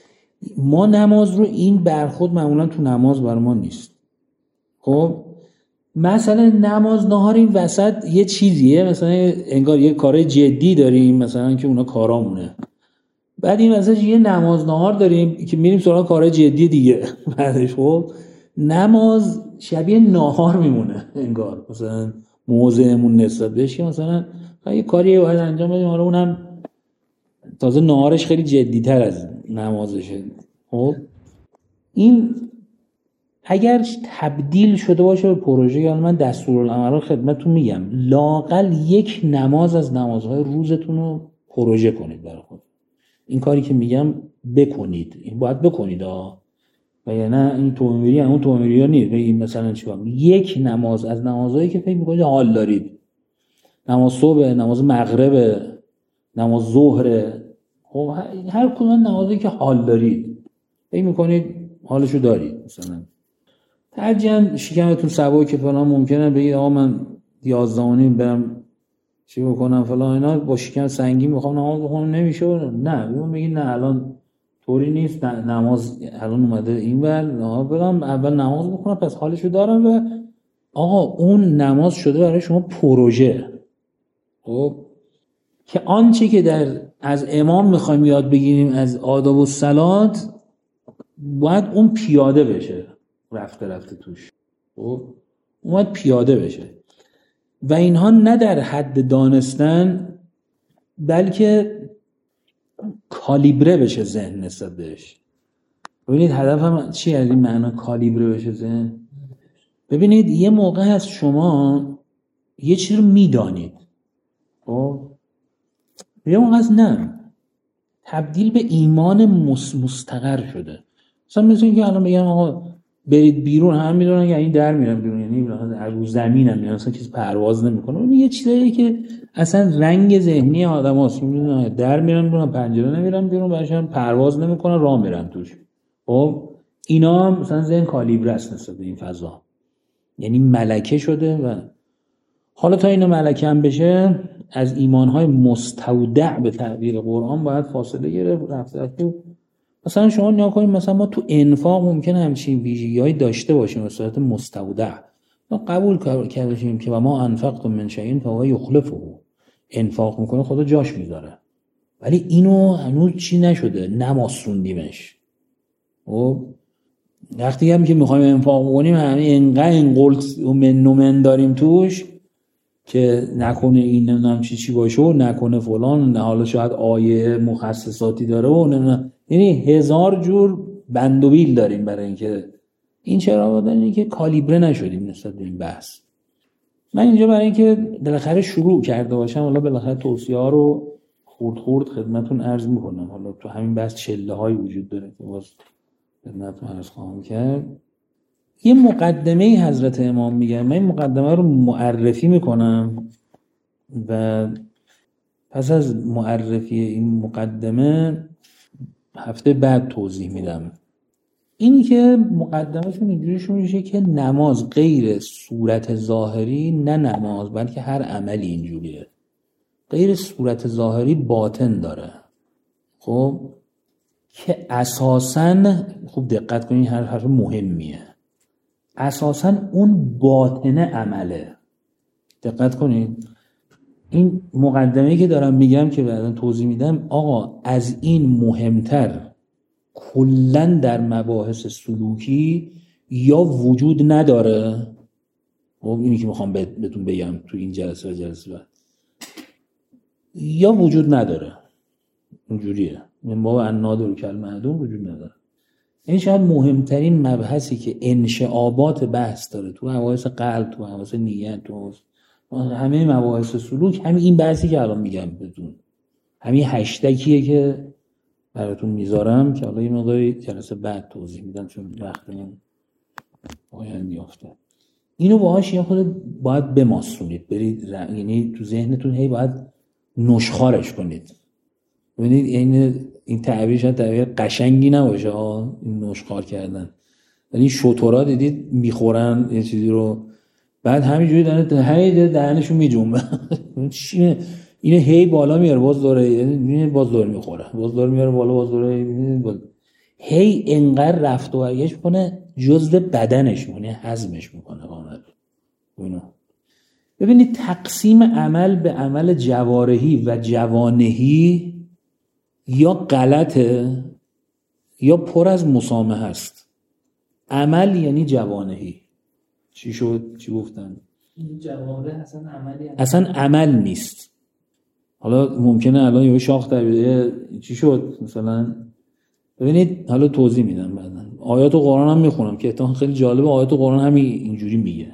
ما نماز رو این برخورد معمولا تو نماز برای ما نیست. خب مثلا نماز نهار این وسط یه چیزیه، مثلا انگار یه کار جدی داریم مثلا که اونا کارامونه، بعد این وسط یه نماز نهار داریم که میریم سراغ کار جدی دیگه بعدش. خب نماز شبیه نهار میمونه انگار، مثلا موضعمون نسبت بهش که مثلا یه کاری باید انجام بدیم، حالا اونم تازه نهارش خیلی جدی‌تر از نمازشه. خب این اگر تبدیل شده باشه به پروژه، یا من دستورالعمل رو خدمتتون میگم، لااقل یک نماز از نمازهای روزتون رو پروژه کنید برای خود. این کاری که میگم بکنید، این باید بکنید ها، و یا نه این تومیری همون تومیری ها نیست. بگیم مثلا چیکار، یک نماز از نمازهایی که فکر میکنید حال دارید، نماز صبح، نماز مغرب، نماز ظهر، خب هر کدوم نمازی که حال دارید فکر میکنید حالشو دارید، مثلا ترجیحاً شکمتون سبک که فلان ممکنه بگید آقا من یازده و نیم برم چی بکنم فلان اینا، با شکم سنگین میخوام نماز بخونم نمیشه. نه میگم بگید نه الان طوری نیست، نماز الان اومده اینور، نه برام اول نماز بخونم پس حالشو دارم. و آقا اون نماز شده برای شما پروژه. خب که آنچه که در از امام میخوایم یاد بگیریم از آداب و صلات باید اون پیاده بشه، رفته رفته توش. خب اون باید پیاده بشه و اینها نه در حد دانستن بلکه کالیبره بشه ذهن نسبت بهش. ببینید هدفم چی از این معنا کالیبره بشه ذهن؟ ببینید یه موقع هست شما یه چیز رو میدانید، خب یه موقع هست نه، تبدیل به ایمان مستقر شده. مثلا مثل اینکه الان بگم آقا برید بیرون، هم میدونن که این در میرن بیرون، یعنی رو زمین هم میرن، اصلا کسی پرواز نمیکنه. اون یه چیزایی که اصلا رنگ ذهنی آدماست، میدونن در میرن بیرون، پنجره نمیرن بیرون، براشون پرواز نمیکنن، راه میرن توش. خب اینا هم مثلا ذهن کالیبر است نسبت به این فضا، یعنی ملکه شده. و حالا تا این ملکه هم بشه، از ایمانهای مستودع به تعبیر قرآن باید فاصله گرفت. رفته مثلا شما نیا کنید، مثلا ما تو انفاق ممکنه همچین ویژگی‌هایی داشته باشیم به صورت مستودع، ما قبول کرده باشیم که و ما انفقتم من شیء فهو یخلفه، انفاق میکنه خدا جاش میذاره، ولی اینو هنوز چی نشده، نماسوندیمش. خب وقتی هم که میخوایم انفاق کنیم همین انقدر انقلت و من نومن داریم توش که نکنه این نمیدونم چی چی باشه و نکنه فلان، نه حالا شاید آیه مخصصاتی داره و نمیدونم، یعنی هزار جور بند و بیل داریم برای اینکه این چرا بودن که کالیبره نشدیم نسبت به این بحث. من اینجا برای اینکه بالاخره شروع کرده باشم، حالا بالاخره توصیه ها رو خورد خورد خدمتون عرض میکنم. حالا تو همین بحث چله های وجود داره که باز خدمتون عرض خواهم کرد. یه مقدمه حضرت امام میگن، من این مقدمه رو معرفی میکنم و پس از معرفی این مقدمه هفته بعد توضیح میدم. اینی که مقدمهشون اینجوریشون میشه که نماز غیر صورت ظاهری، نه نماز بلکه هر عملی اینجوریه، غیر صورت ظاهری باطن داره. خب که اساساً خوب دقت کنید، هر حرف مهمیه، اساساً اون باطن عمله. دقت کنید این مقدمه‌ای که دارم میگم که بعداً توضیح میدم، آقا از این مهمتر کلاً در مباحث سلوکی یا وجود نداره. خب اینی که میخوام بهتون بگم تو این جلسه و جلسه بعد، یا وجود نداره، اینجوریه، من بابا النادر کالمعدوم وجود نداره. این شاید مهمترین مبحثی که انشعابات بحث داره تو مباحث قلب، تو مباحث نیت، تو همه مباحث سلوک، همین این بحثی که الان میگم بدون همین هشتگیه که براتون میذارم که حالا یه مقداری جلسه بعد توضیح میدم چون وقتمون پایان میافته. اینو باهاش یه خود باید بماسونید، برید یعنی تو ذهنتون هی باید نشخارش کنید. ببینید این این تعبیر شاید تعبیر قشنگی نباشه ها، این نشخوار کردن، ولی شطورا دیدید میخورن یه چیزی رو بعد همینجوری داره هی دهنشون میجنبه چی اینو هی بالا میاره باز دوره، یعنی باز دوره میخوره، باز دوره میاره بالا، باز دوره باز. هی انقدر رفت و برگشت میکنه، جزء بدنش میکنه، هضمش میکنه کامل. اینو ببینید تقسیم عمل به عمل جوارحی و جوانحی یا غلطه یا پر از مسامحه است. عمل یعنی جوانحی. چی شد؟ چی گفتن؟ این جواره اصلا عملی هست. اصلا عمل نیست. حالا ممکنه الان یه شاخ در بیده چی شد مثلا، ببینید حالا توضیح میدم بعدا. آیات قرآن هم میخونم که اتفاقا خیلی جالبه، آیات قرآن هم اینجوری میگه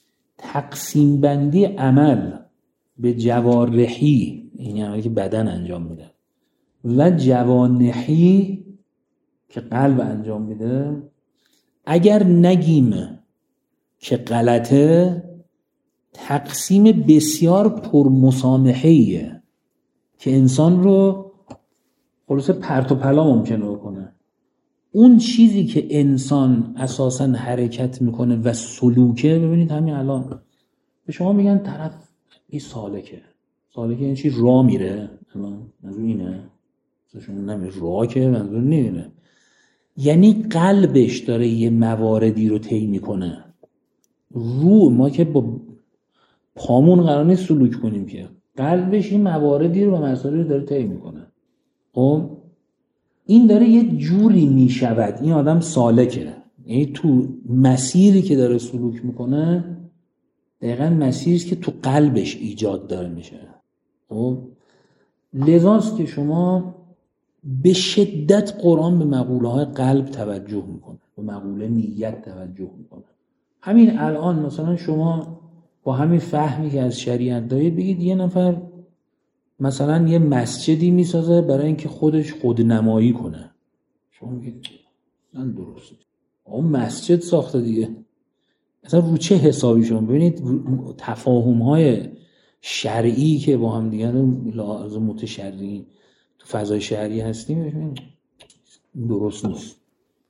تقسیم بندی عمل به جوارحی، این عملی که بدن انجام میده، و جوانحی که قلب انجام میده، اگر نگیم که غلطه، تقسیم بسیار پرمسامحه‌ایه که انسان رو خلاصه پرت و پلا ممکنه بکنه. اون چیزی که انسان اساساً حرکت میکنه و سلوکه، ببینید همین الان به شما میگن طرف این سالکه، سالکه این چی راه میره، الان منظور اینه، شما نمیره راه که منظور نمیره، یعنی قلبش داره یه مواردی رو طی میکنه. رو ما که با پامون قرار نیست سلوک کنیم که، قلبش این مواردی رو و مسائلی رو داره طی میکنه. خب این داره یه جوری میشود این آدم سالکه، یعنی تو مسیری که داره سلوک میکنه دقیقاً مسیری که تو قلبش ایجاد داره میشه. خب لذاست که شما به شدت قرآن به مقوله های قلب توجه میکنه، به مقوله نیت توجه میکنه. همین الان مثلا شما با همین فهمی که از شریعت دارید بگید یه نفر مثلا یه مسجدی میسازه برای اینکه خودش خودنمایی کنه. شما میگید من درست اون مسجد ساخته دیگه، اصلا رو چه حسابی؟ شما ببینید تفاهم‌های شرعی که با هم دیگه لازم متشرعی تو فضای شهری هستیم درست نیست.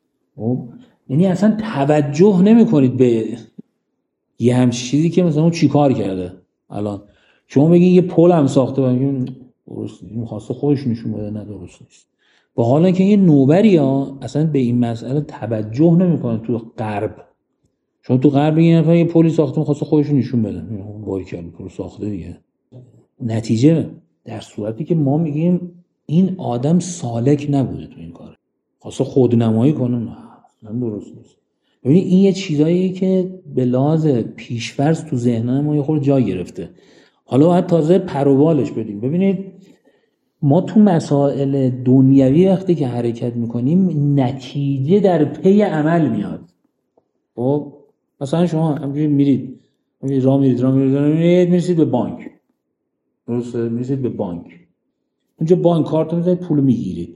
یعنی اصلا توجه نمی‌کنید به یه همچین چیزی که مثلا اون چیکار کرده. الان شما بگید یه پل هم ساخته بگید درست نیست، می‌خواسته خودش نشون بده نه درست نیست. با حالا که یه نوبری ها اصلا به این مسئله توجه نمی‌کنه. تو غرب شما تو غرب یه نفر یه پلی ساخته می‌خواسته خودش نشون بده، باریکلا پل ساخته دیگه. نتیجه در صورتی که ما میگیم این آدم سالک نبوده تو این کار، خواسته خودنمایی کنه، نه درست نیست. ببینید این یه چیزاییه که به لحاظ پیش‌فرض تو ذهن ما یه خورده جا گرفته. حالا باید تازه پر و بالش بدیم. ببینید ما تو مسائل دنیوی وقتی که حرکت میکنیم نتیجه در پی عمل میاد. خب مثلا شما همینجوری میرید همینجوری راه میرید راه میرید راه میرید میرسید به بانک، درسته؟ میرسید به بانک، اونجا بانک کارتون میذارید پول میگیرید،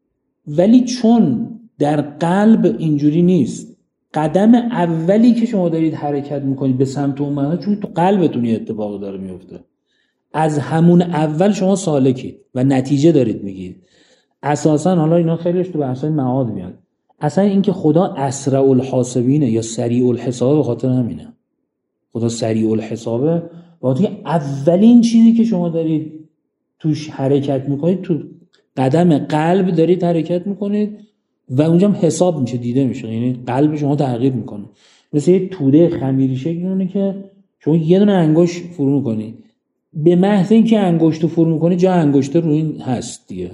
ولی چون در قلب اینجوری نیست، قدم اولی که شما دارید حرکت میکنید به سمت اون منطقه، چون تو قلبتون یه اتفاقی داره میفته، از همون اول شما سالکید و نتیجه دارید میگید. اساسا حالا اینا خیلیش تو بحثای معاد میاد، اصلا این که خدا اسرع الحاسبینه یا سریع الحساب به خاطر همینه. خدا سریع الحسابه وقتی اولین چیزی که شما دارید توش حرکت میکنید تو قدم قلب دارید حرکت میکنید و اونجا هم حساب میشه، دیده میشه، یعنی قلب شما تغییر میکنه. مثل یه توده خمیری شکلونه که شما یه دونه انگشت فرو میکنید، به محض اینکه انگشت رو فرو میکنید جا انگشت رو این هست دیگه.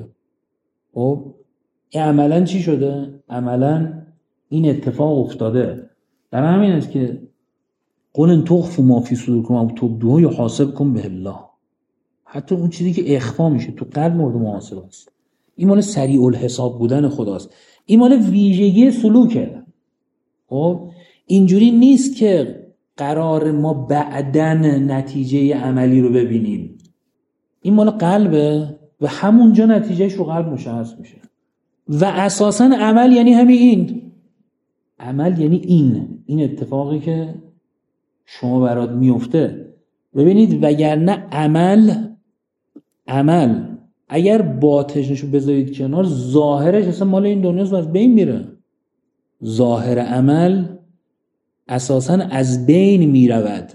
خب این عملا چی شده؟ عملا این اتفاق افتاده. در همین است که قل ان تخفوا ما فی صدورکم او تبدوه یحاسبکم به الله. حتی اون چیزی که اخفا میشه تو قلب مورد محاسبه است. این مال سریع الحساب بودن خداست. این مال ویژگی سلوکه. خب اینجوری نیست که قرار ما بعدن نتیجه عملی رو ببینیم. این مال قلبه و همونجا نتیجهش رو قلب مشخص میشه. و اساساً عمل یعنی همین این. عمل یعنی این. این اتفاقی که شما برات میفته. ببینید وگرنه عمل عمل اگر باطنشو بذارید کنار، ظاهرش اصلا مال این دنیاست و از بین میره. ظاهر عمل اساساً از بین میرود.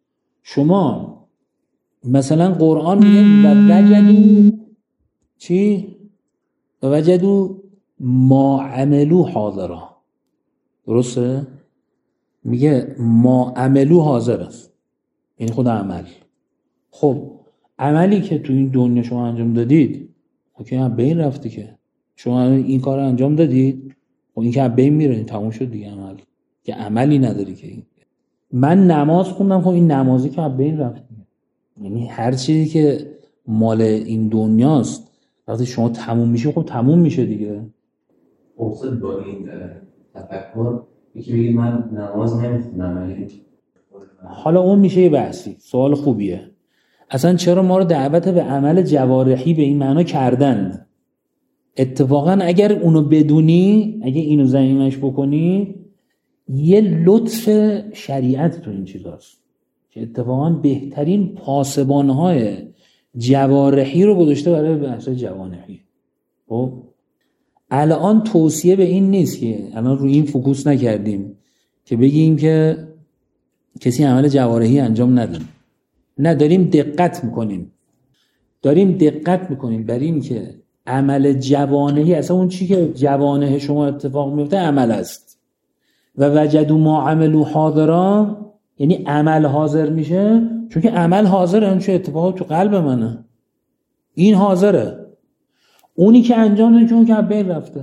شما مثلا قرآن میگه و وجدوا چی؟ و وجدوا ما عملو حاضرا، درسته؟ میگه ما عملو حاضر است، یعنی خود عمل. خب عملی که تو این دنیا شما انجام دادید خب که هم بین رفته، که شما این کار رو انجام دادید خب این که هم بین میره، تموم شد دیگه. عمل که عملی نداری که من نماز خوندم خب این نمازی که هم بین رفت. یعنی هر چیزی که مال این دنیاست وقتی شما تموم میشه خب تموم میشه دیگه. اصلا با این تفکر یکی بگید من نماز نمیخونم، حالا اون میشه یه بحثی، سوال خوبیه. اصلا چرا ما رو دعوت به عمل جوارحی به این معنا کردن؟ اتفاقا اگر اونو بدونی، اگه اینو زمینش بکنی، یه لطف شریعت تو این چیزاست که اتفاقا بهترین پاسبانهای جوارحی رو گذاشته برای بحث جوانحی. خب الان توصیه به این نیست که الان روی این فوکوس نکردیم که بگیم که کسی عمل جوارحی انجام نده. نه، داریم دقت میکنیم داریم دقت میکنیم بر این که عمل جوانحی، اصلا اون چی که جوانح شما اتفاق میفته عمل است. و وجدوا ما عملوا حاضرا یعنی عمل حاضر میشه، چون که عمل حاضره، اون چه اتفاقی تو قلب منه این حاضره، اونی که انجام دادن چون که بین رفته.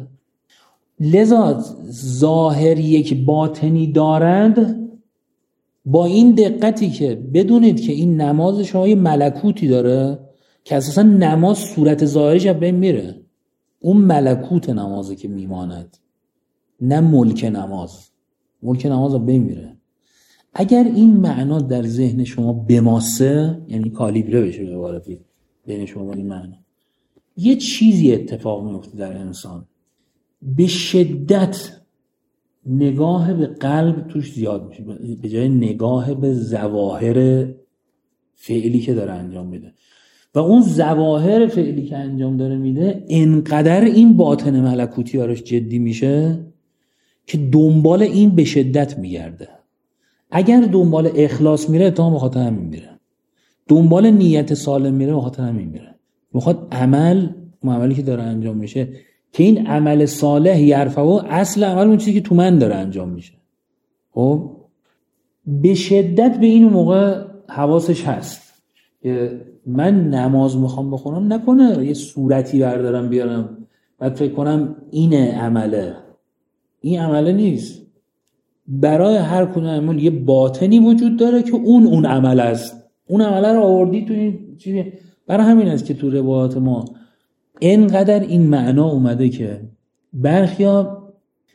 لذا ظاهر یک باطنی دارند، با این دقتی که بدونید که این نماز شما یه ملکوتی داره که اساسا نماز صورت ظاهرش از بین میره، اون ملکوت نمازه که میماند، نه ملک نماز. ملک نماز از بین میره. اگر این معنا در ذهن شما بماسه، یعنی کالیبره بشه به عبارتی، بین شما این معنا. یه چیزی اتفاق میفته در انسان، به شدت نگاه به قلب توش زیاد میشه به جای نگاه به ظواهر فعلی که داره انجام میده، و اون ظواهر فعلی که انجام داره میده انقدر این باطن ملکوتی آرش جدی میشه که دنبال این به شدت میگرده. اگر دنبال اخلاص میره تا به خاطر همین میره، دنبال نیت سالم میره به خاطر همین میره، میخواد عمل عملی که داره انجام میشه که این عمل صالح یرفعه، اصل عمل اون چیزی که تو من داره انجام میشه. خب به شدت به این موقع حواسش هست که من نماز میخوام بخونم، نکنه یه صورتی بردارم بیارم بعد فکر کنم اینه عمله. این عمله نیست. برای هر کدوم عمل یه باطنی وجود داره که اون اون عمل است. اون عمله رو آوردی تو این چیزی. برای همین است که تو روایات ما اینقدر این معنا اومده که برخیا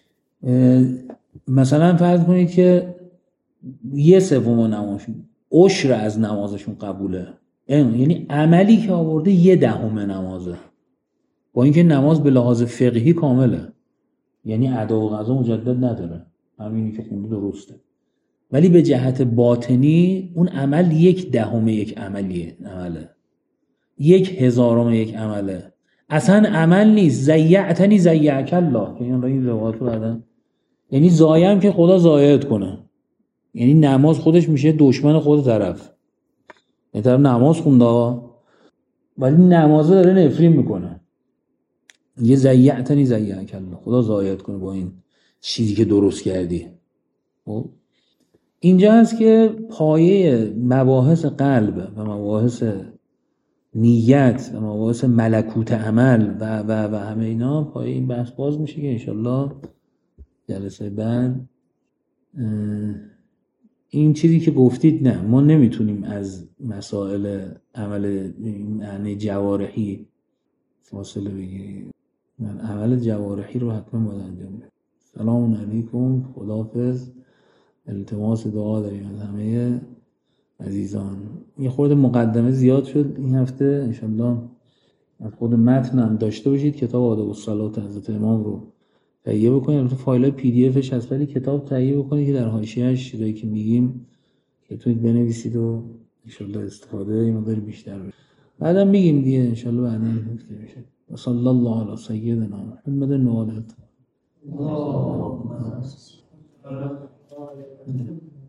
مثلا فرض کنید که یه سوم نمازشون عشر از نمازشون قبوله، یعنی عملی که آورده یه دهم نمازه، با اینکه نماز به لحاظ فقهی کامله، یعنی ادا و قضا مجدد نداره، همینی که خونده درسته، ولی به جهت باطنی اون عمل یک دهم یک عملیه، عمله یک هزارم یک عمله، اصلا عمل نیست. زیعتنی زیعک الله که این را این روایت رو بعدن، یعنی زایم که خدا زایت کنه، یعنی نماز خودش میشه دشمن خود طرف. این طرف نماز خونده ولی نمازه داره نفرین میکنه، یه زیعتنی زیعک الله، خدا زایت کنه با این چیزی که درست کردی. خب اینجا هست که پایه مباحث قلب و مباحث نیت و مباحث ملکوت عمل و و و همه اینا پایه این بحث باز میشه که انشالله جلسه بعد این چیزی که گفتید، نه ما نمیتونیم از مسائل عمل معنی جوارحی فاصله بگیریم. من عمل جوارحی رو حتما باید انجام بدم. سلام علیکم، خداحافظ. التماس دعا داریم از همه عزیزان. یه خورده مقدمه زیاد شد این هفته، انشالله از خود متن هم داشته باشید. کتاب آداب الصلات حضرت امام رو تهیه بکنید. البته فایل پی دی افش هست ولی کتاب تهیه بکنید که در حاشیه‌اش چیزایی که میگیم بتونید بنویسید و انشالله استفاده این مقدار بیشتر بشه. بعدم میگیم دیگه انشالله بعدا گفته بشه. صلی الله علی سیدنا محمد و آله.